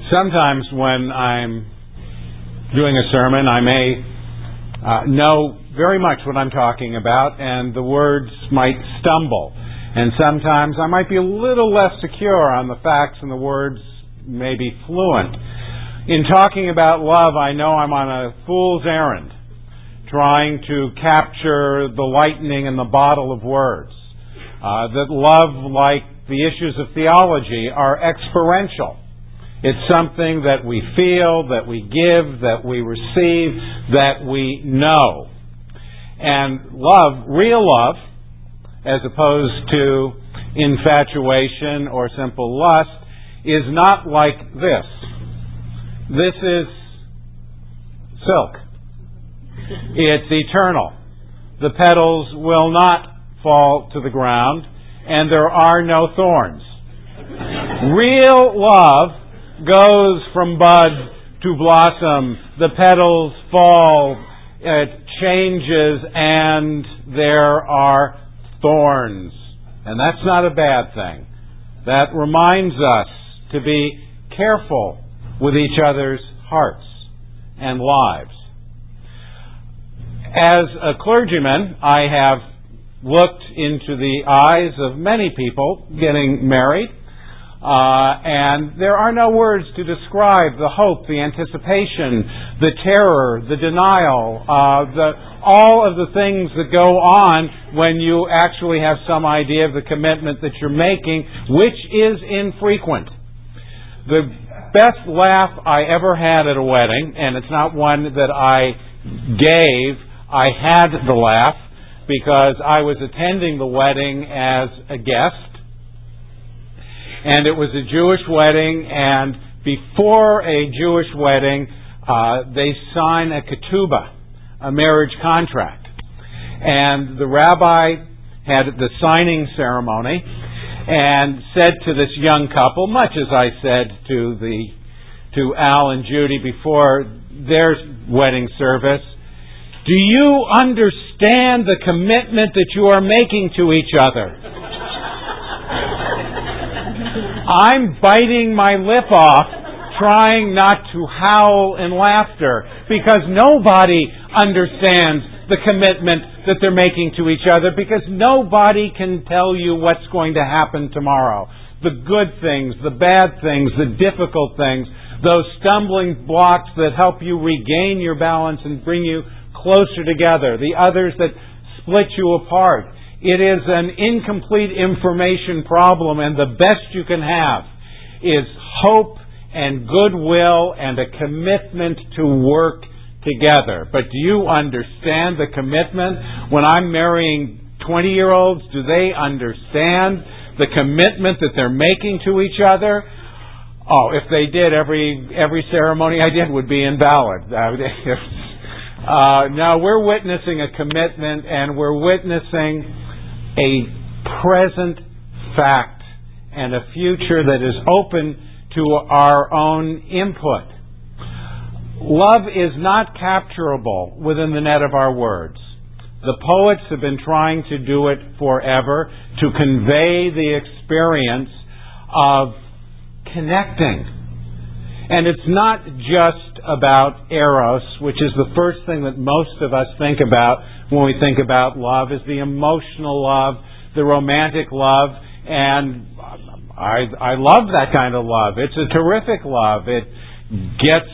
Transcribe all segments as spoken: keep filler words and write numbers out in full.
Sometimes when I'm doing a sermon, I may uh, know very much what I'm talking about, and the words might stumble. And sometimes I might be a little less secure on the facts, and the words may be fluent. In talking about love, I know I'm on a fool's errand, trying to capture the lightning in the bottle of words. Uh, that love, like the issues of theology, are experiential. It's something that we feel, that we give, that we receive, that we know. And love, real love, as opposed to infatuation or simple lust, is not like this. This is silk. It's eternal. The petals will not fall to the ground, and there are no thorns. Real love goes from bud to blossom. The petals fall, it changes, and there are thorns. And that's not a bad thing. That reminds us to be careful with each other's hearts and lives. As a clergyman, I have looked into the eyes of many people getting married, uh, and there are no words to describe the hope, the anticipation, the terror, the denial, uh, the, all of the things that go on when you actually have some idea of the commitment that you're making, which is infrequent. The best laugh I ever had at a wedding, and it's not one that I gave, I had the laugh because I was attending the wedding as a guest, and it was a Jewish wedding, and before a Jewish wedding, uh, they sign a ketubah, a marriage contract. And the rabbi had the signing ceremony and said to this young couple, much as I said to the to Al and Judy before their wedding service, do you understand the commitment that you are making to each other? I'm biting my lip off, trying not to howl in laughter, because nobody understands the commitment that they're making to each other, because nobody can tell you what's going to happen tomorrow. The good things, the bad things, the difficult things, those stumbling blocks that help you regain your balance and bring you closer together, the others that split you apart. It is an incomplete information problem, and the best you can have is hope and goodwill and a commitment to work together. But do you understand the commitment? When I'm marrying twenty-year-olds, do they understand the commitment that they're making to each other? Oh, if they did, every every ceremony I did would be invalid. Uh, no, we're witnessing a commitment, and we're witnessing a present fact and a future that is open to our own input. Love is not capturable within the net of our words. The poets have been trying to do it forever, to convey the experience of connecting. And it's not just about eros, which is the first thing that most of us think about when we think about love, is the emotional love, the romantic love, and I, I love that kind of love. It's a terrific love. It gets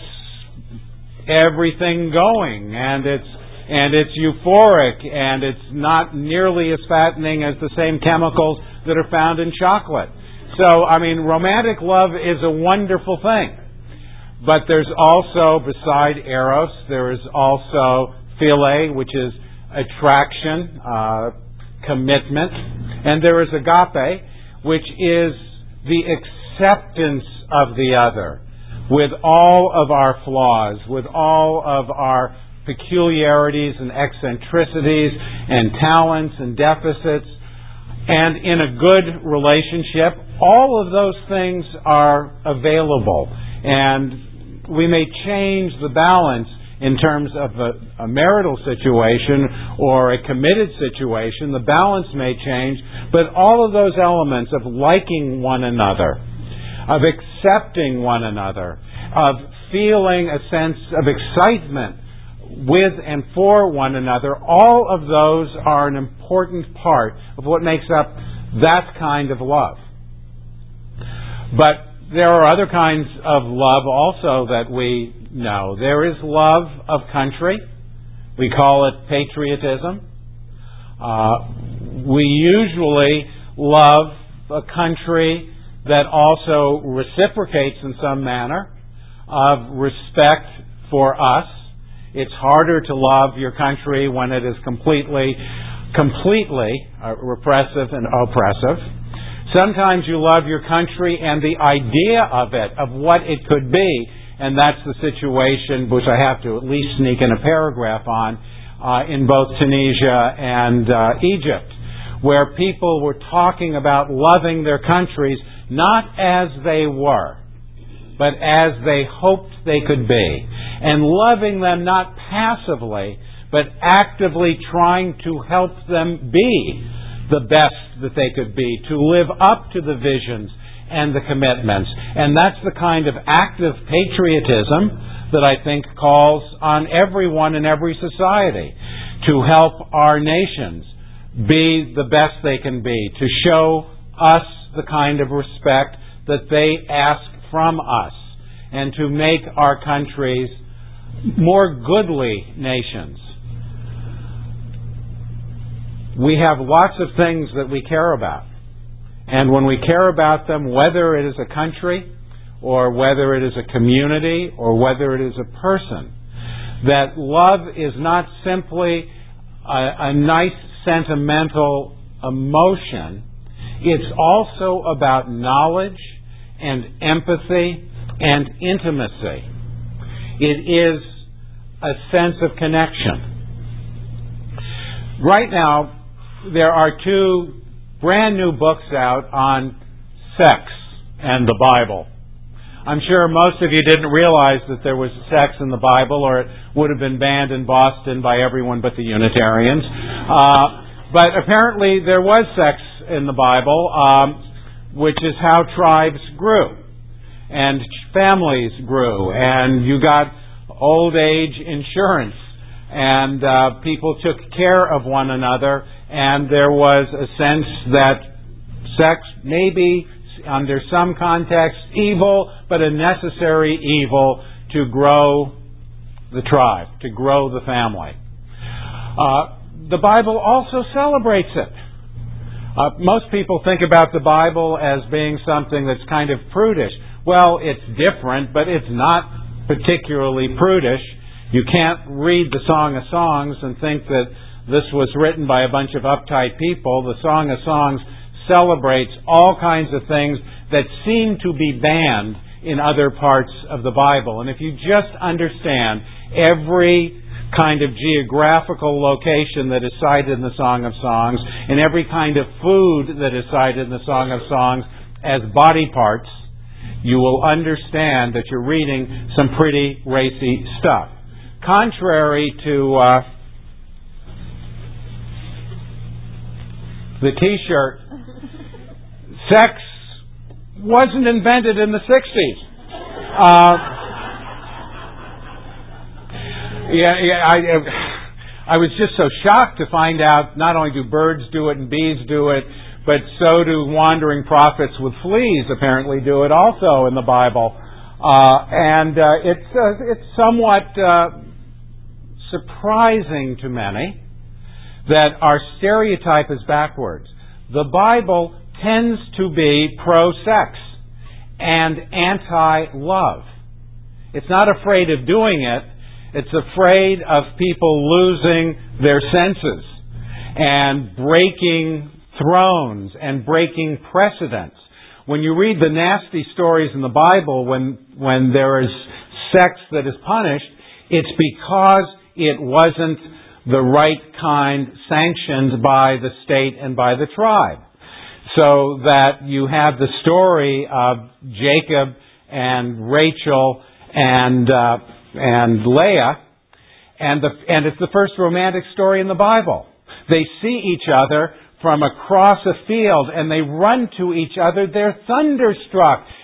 everything going, and it's and it's euphoric, and it's not nearly as fattening as the same chemicals that are found in chocolate. So, I mean, romantic love is a wonderful thing. But there's also, beside eros, there is also philia, which is attraction, uh, commitment, and there is agape, which is the acceptance of the other, with all of our flaws, with all of our peculiarities and eccentricities and talents and deficits. And in a good relationship, all of those things are available. And we may change the balance in terms of a, a marital situation or a committed situation. The balance may change, but all of those elements of liking one another, of accepting one another, of feeling a sense of excitement with and for one another. All of those are an important part of what makes up that kind of love. But there are other kinds of love also that we know. There is love of country. We call it patriotism. Uh, we usually love a country that also reciprocates in some manner of respect for us. It's harder to love your country when it is completely, completely uh, repressive and oppressive. Sometimes you love your country and the idea of it, of what it could be, and that's the situation which I have to at least sneak in a paragraph on uh, in both Tunisia and uh, Egypt, where people were talking about loving their countries not as they were, but as they hoped they could be, and loving them not passively, but actively trying to help them be the best that they could be, to live up to the visions and the commitments. And that's the kind of active patriotism that I think calls on everyone in every society to help our nations be the best they can be, to show us the kind of respect that they ask from us, and to make our countries more goodly nations. We have lots of things that we care about. And when we care about them, whether it is a country or whether it is a community or whether it is a person, that love is not simply a, a nice sentimental emotion. It's also about knowledge and empathy and intimacy. It is a sense of connection. Right now, there are two brand new books out on sex and the Bible. I'm sure most of you didn't realize that there was sex in the Bible, or it would have been banned in Boston by everyone but the Unitarians. Uh, but apparently there was sex in the Bible, um, which is how tribes grew and families grew, and you got old age insurance, and uh, people took care of one another. And there was a sense that sex may be, under some context, evil, but a necessary evil to grow the tribe, to grow the family. Uh, the Bible also celebrates it. Uh, most people think about the Bible as being something that's kind of prudish. Well, it's different, but it's not particularly prudish. You can't read the Song of Songs and think that this was written by a bunch of uptight people. The Song of Songs celebrates all kinds of things that seem to be banned in other parts of the Bible. And if you just understand every kind of geographical location that is cited in the Song of Songs, and every kind of food that is cited in the Song of Songs as body parts, you will understand that you're reading some pretty racy stuff. Contrary to Uh, the T-shirt, sex wasn't invented in the sixties. Uh, yeah, yeah. I, I was just so shocked to find out not only do birds do it and bees do it, but so do wandering prophets with fleas apparently do it also in the Bible. Uh, and uh, it's uh, it's somewhat uh, surprising to many that our stereotype is backwards. The Bible tends to be pro-sex and anti-love. It's not afraid of doing it. It's afraid of people losing their senses and breaking thrones and breaking precedents. When you read the nasty stories in the Bible when, when there is sex that is punished, it's because it wasn't the right kind sanctioned by the state and by the tribe. So that you have the story of Jacob and Rachel and uh, and Leah, and the and it's the first romantic story in the Bible. They see each other from across a field and they run to each other. They're thunderstruck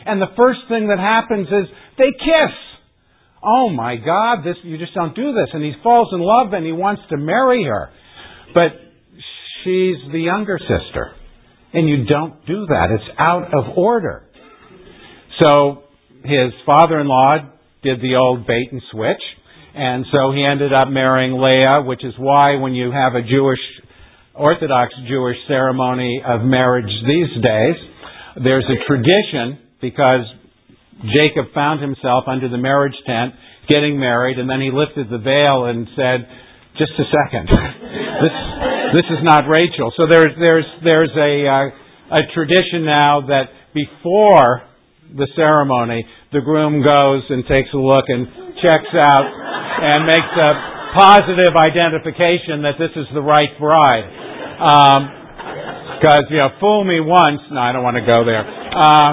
And the first thing that happens is they kiss. Oh my God, this, you just don't do this. And he falls in love and he wants to marry her. But she's the younger sister. And you don't do that. It's out of order. So his father-in-law did the old bait and switch. And so he ended up marrying Leah, which is why when you have a Jewish, Orthodox Jewish ceremony of marriage these days, there's a tradition because Jacob found himself under the marriage tent getting married, and then he lifted the veil and said, just a second, this this is not Rachel. So there's there's there's a uh, a tradition now that before the ceremony, the groom goes and takes a look and checks out and makes a positive identification that this is the right bride. Because, um, you know, fool me once. No, I don't want to go there. Uh,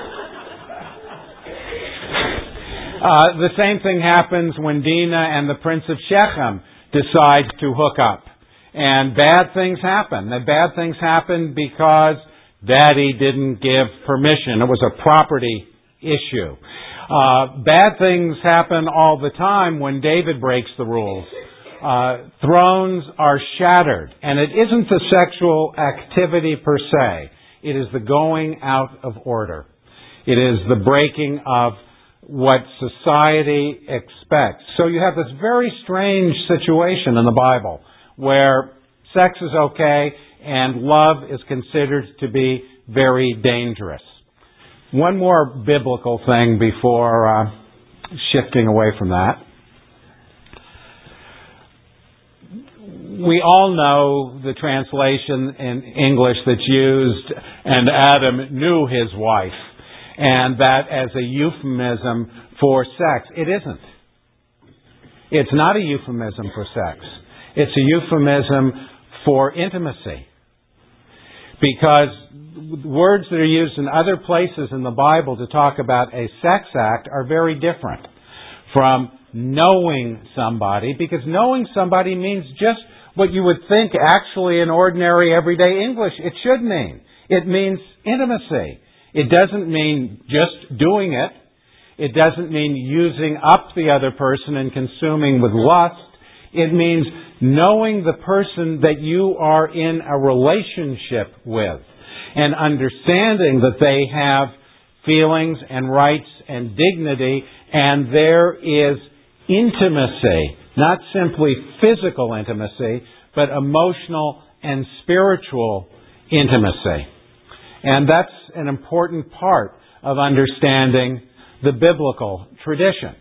uh, the same thing happens when Dinah and the Prince of Shechem decide to hook up. And bad things happen. The bad things happen because Daddy didn't give permission. It was a property issue. Uh, bad things happen all the time when David breaks the rules. Uh, thrones are shattered. And it isn't the sexual activity per se. It is the going out of order. It is the breaking of what society expects. So you have this very strange situation in the Bible where sex is okay and love is considered to be very dangerous. One more biblical thing before uh, shifting away from that. We all know the translation in English that's used, and Adam knew his wife, and that as a euphemism for sex. It isn't. It's not a euphemism for sex. It's a euphemism for intimacy. Because words that are used in other places in the Bible to talk about a sex act are very different from knowing somebody, because knowing somebody means just what you would think actually in ordinary everyday English it should mean. It means intimacy. It doesn't mean just doing it. It doesn't mean using up the other person and consuming with lust. It means knowing the person that you are in a relationship with and understanding that they have feelings and rights and dignity, and there is intimacy, not simply physical intimacy, but emotional and spiritual intimacy. And that's an important part of understanding the biblical tradition.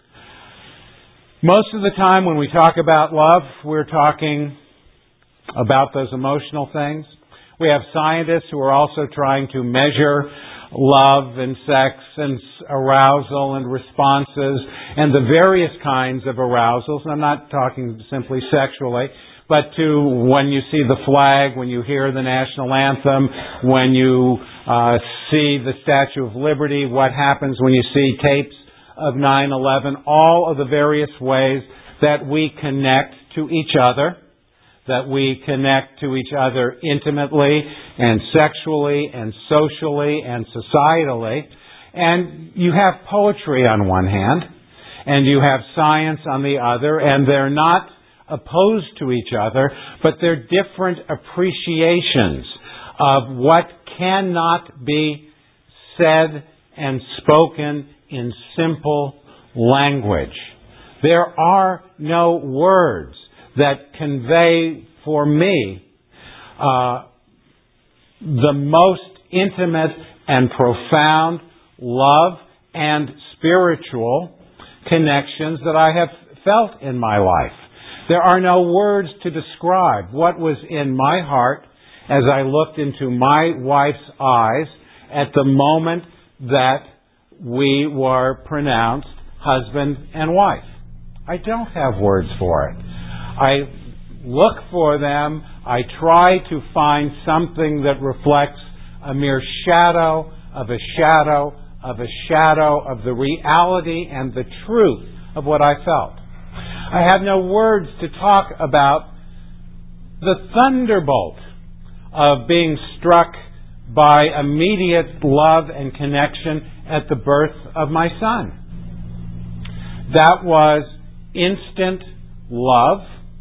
Most of the time when we talk about love, we're talking about those emotional things. We have scientists who are also trying to measure love and sex and arousal and responses and the various kinds of arousals. And I'm not talking simply sexually, but to when you see the flag, when you hear the national anthem, when you uh, see the Statue of Liberty, what happens when you see tapes of nine eleven, all of the various ways that we connect to each other, that we connect to each other intimately and sexually and socially and societally. And you have poetry on one hand, and you have science on the other, and they're not opposed to each other, but they're different appreciations of what cannot be said and spoken in simple language. There are no words that convey for me uh, the most intimate and profound love and spiritual connections that I have felt in my life. There are no words to describe what was in my heart as I looked into my wife's eyes at the moment that we were pronounced husband and wife. I don't have words for it. I look for them. I try to find something that reflects a mere shadow of a shadow of a shadow of the reality and the truth of what I felt. I have no words to talk about the thunderbolt of being struck by immediate love and connection at the birth of my son. That was instant love.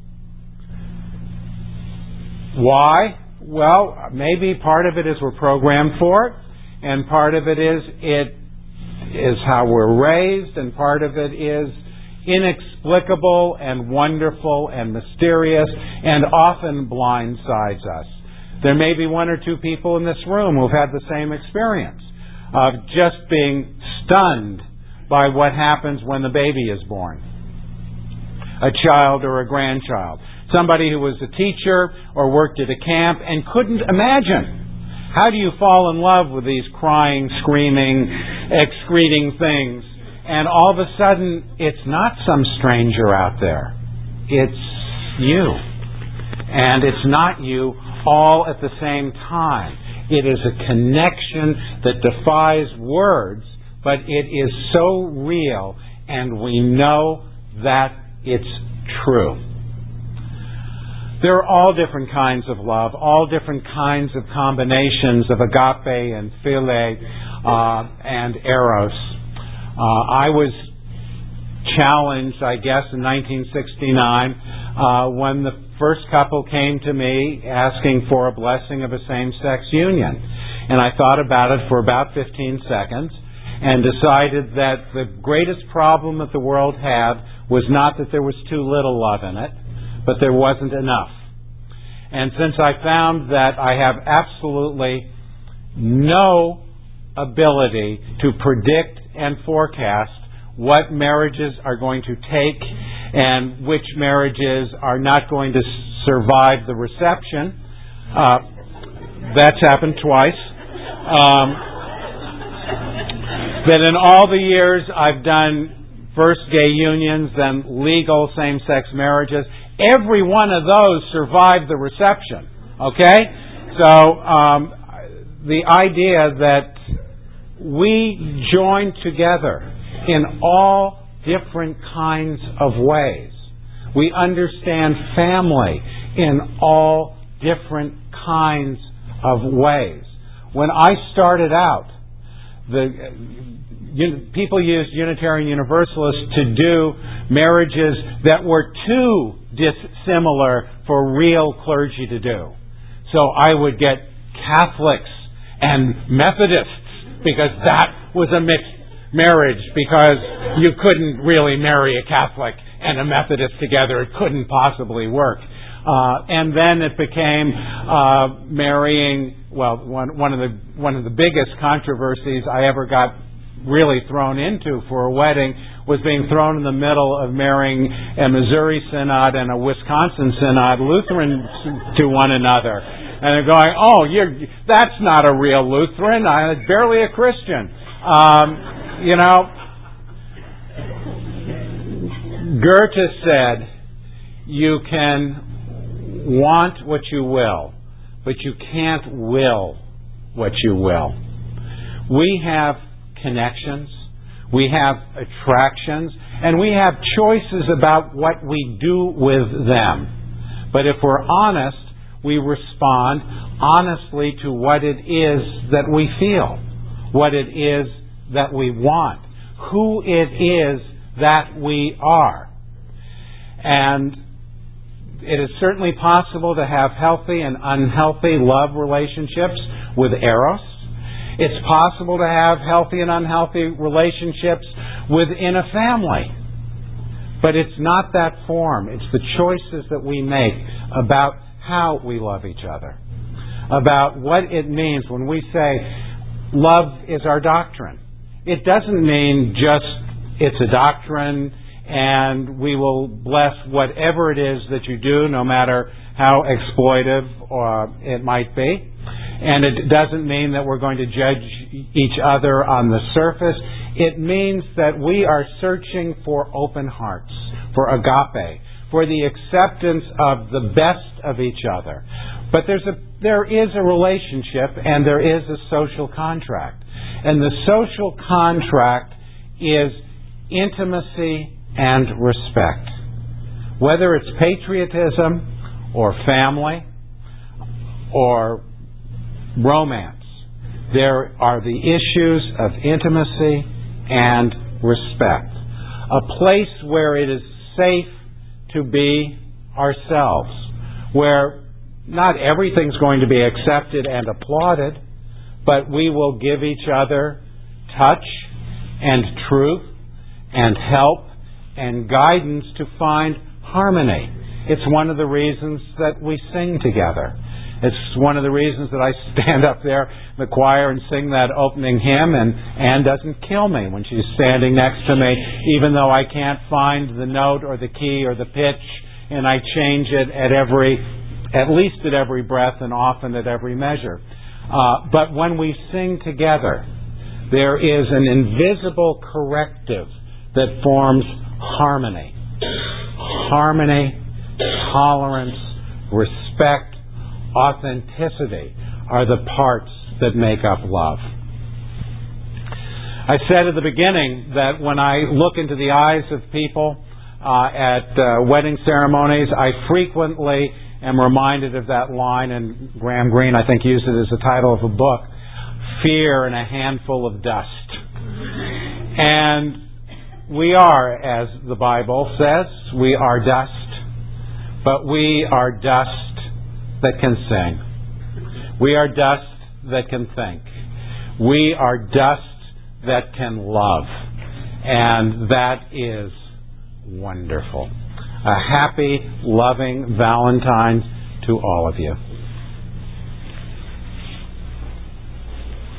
Why? Well, maybe part of it is we're programmed for it, and part of it is it is how we're raised, and part of it is inexplicable and wonderful and mysterious and often blindsides us. There may be one or two people in this room who've had the same experience of just being stunned by what happens when the baby is born. A child or a grandchild. Somebody who was a teacher or worked at a camp and couldn't imagine. How do you fall in love with these crying, screaming, excreting things? And all of a sudden, it's not some stranger out there. It's you. And it's not you all at the same time. It is a connection that defies words, but it is so real, and we know that it's true. There are all different kinds of love, all different kinds of combinations of agape and philia uh, and eros. Uh, I was challenged, I guess, in nineteen sixty-nine uh, when the first couple came to me asking for a blessing of a same-sex union. And I thought about it for about fifteen seconds and decided that the greatest problem that the world had was not that there was too little love in it, but there wasn't enough. And since I found that I have absolutely no ability to predict and forecast what marriages are going to take and which marriages are not going to survive the reception, uh, that's happened twice. Um, that in all the years I've done first gay unions, then legal same-sex marriages, every one of those survived the reception. Okay? So um, the idea that we join together in all different kinds of ways. We understand family in all different kinds of ways. When I started out, the uh, people used Unitarian Universalists to do marriages that were too dissimilar for real clergy to do. So I would get Catholics and Methodists because that was a mixed marriage, because you couldn't really marry a Catholic and a Methodist together. It couldn't possibly work. Uh, and then it became uh, marrying. Well, one, one of the one of the biggest controversies I ever got really thrown into for a wedding was being thrown in the middle of marrying a Missouri Synod and a Wisconsin Synod Lutheran to one another. And they're going, "Oh, you're that's not a real Lutheran. I'm barely a Christian." Um, You know, Goethe said, you can want what you will, but you can't will what you will. We have connections, we have attractions, and we have choices about what we do with them. But if we're honest, we respond honestly to what it is that we feel, what it is that we want, who it is that we are. And it is certainly possible to have healthy and unhealthy love relationships with eros. It's possible to have healthy and unhealthy relationships within a family. But it's not that form. It's the choices that we make about how we love each other, about what it means when we say love is our doctrine. It doesn't mean just it's a doctrine and we will bless whatever it is that you do, no matter how exploitive or it might be. And it doesn't mean that we're going to judge each other on the surface. It means that we are searching for open hearts, for agape, for the acceptance of the best of each other. But there's a there is a relationship and there is a social contract. And the social contract is intimacy and respect. Whether it's patriotism or family or romance, There are the issues of intimacy and respect. A place where it is safe to be ourselves, where not everything's going to be accepted and applauded, but we will give each other touch and truth and help and guidance to find harmony. It's one of the reasons that we sing together. It's one of the reasons that I stand up there in the choir and sing that opening hymn, and Anne doesn't kill me when she's standing next to me, even though I can't find the note or the key or the pitch, and I change it at every, at least at every breath and often at every measure. Uh, but when we sing together, there is an invisible corrective that forms harmony. Harmony, tolerance, respect, authenticity are the parts that make up love. I said at the beginning that when I look into the eyes of people uh, at uh, wedding ceremonies, I frequently am reminded of that line, and Graham Greene, I think, used it as the title of a book, Fear in a Handful of Dust. And we are, as the Bible says, we are dust, but we are dust that can sing. We are dust that can think. We are dust that can love. And that is wonderful. A happy, loving Valentine's to all of you.